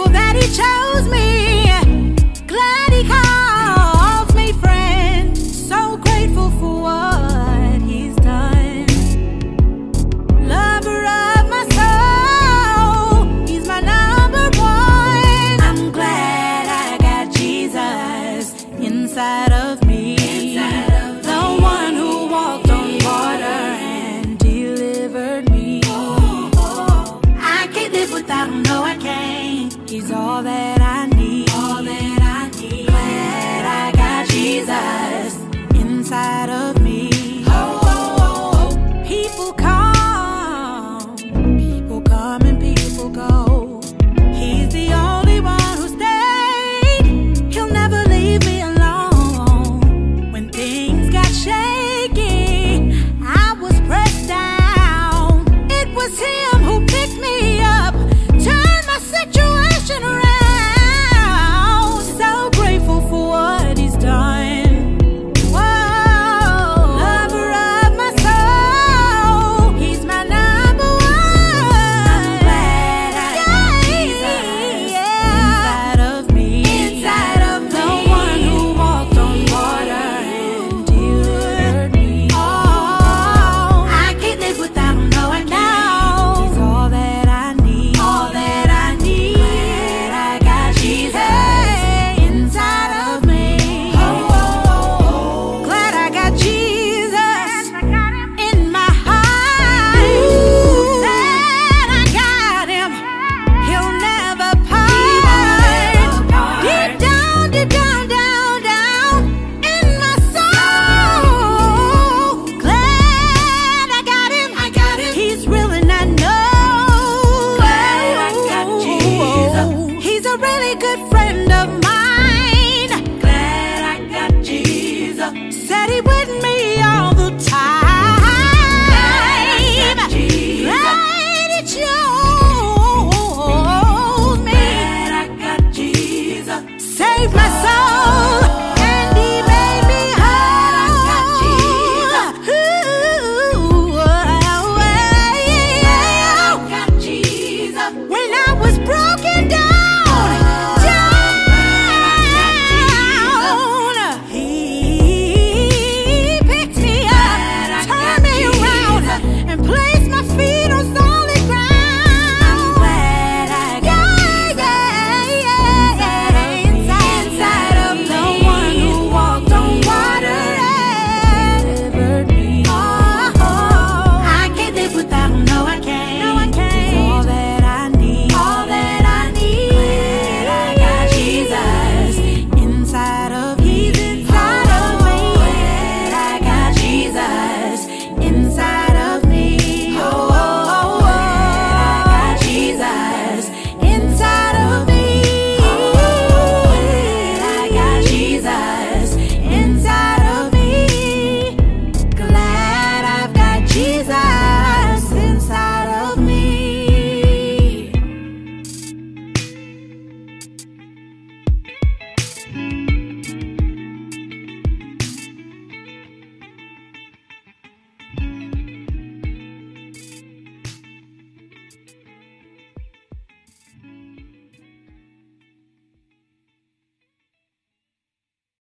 that he chose me. Glad he calls me friend. So grateful for what he's done. Lover of my soul, he's my number one. I'm glad I got Jesus inside of me. The one who walked on water and delivered me. I can't live without him, no I can't. He's all that I need. Glad I got Jesus inside of me. People come and people go. He's the only one who stayed. He'll never leave me alone. When things got shaky, I was pressed down. It was him who picked me up, turned my situation around.